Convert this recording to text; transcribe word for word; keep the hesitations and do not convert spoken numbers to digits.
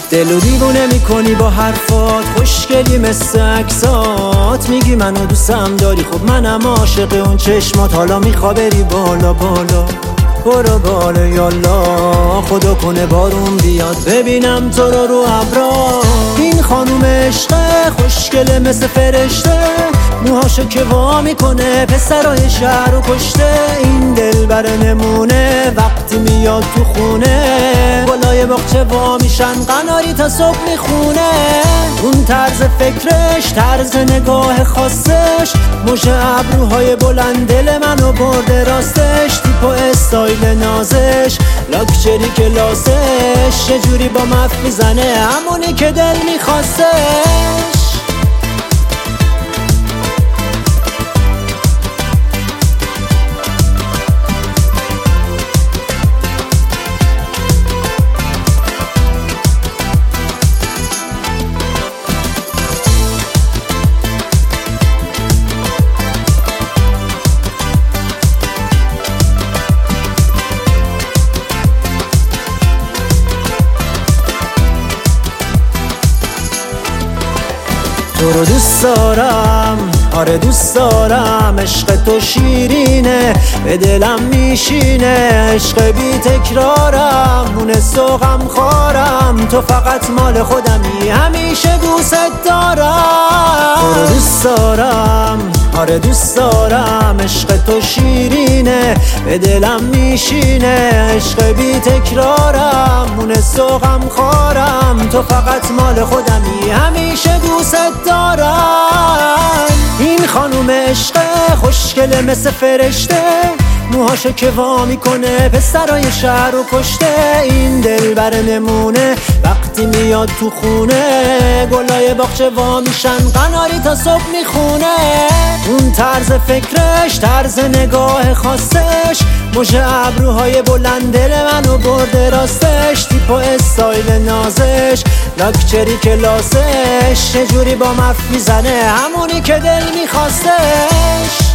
دلو دیوونه میکنی با حرفات، خوشگلی مثل عکسات. میگی منو دوستم داری، خب منم عاشق اون چشمات. حالا میخوا بری بالا بالا، برو بالا یالا، خدا کنه بارون بیاد ببینم تو رو رو ابرا. این خانوم عشقه، خوشگله مثل فرشته، موهاشو که وا میکنه پسرای شهر رو کشته. این دلبر نمونه وقتی میاد تو خونه، گلای باغچه وا میشن قناری تا صبح میخونه. اون طرز فکرش، طرز نگاه خاصش، موج ابروهای بلند دل منو برده راستش. تیپ و استایل نازش، لاکچری کلاسش، یه جوری با مف میزنه همونی که دل میخواستش. تو رو دوست دارم، آره دوست دارم. عشق تو شیرینه، به دلم میشینه. عشق بی تکرارم، مونس و غم خارم. تو فقط مال خودمی، همیشه دوست دارم. تو رو دوست دارم، آره دوست دارم. عشق تو شیرینه، به دلم میشینه. عشق بی تکرارم، مونس و غم خارم. تو فقط مال خودمی، همیشه دوست دارم. این خانوم عشقه، خوشگله مثل فرشته، موهاشو که وا میکنه پسرای شهر رو کشته. این دلبر نمونه وقتی میاد تو خونه، گلای باغچه وا میشن قناری تا صبح میخونه. اون طرز فکرش، طرز نگاه خاصش، موج ابروهای بلند دل منو برده راستش. تیپ و استایل نازش، لاکچری کلاسش، یه جوری با مف میزنه همونی که دل میخواستش.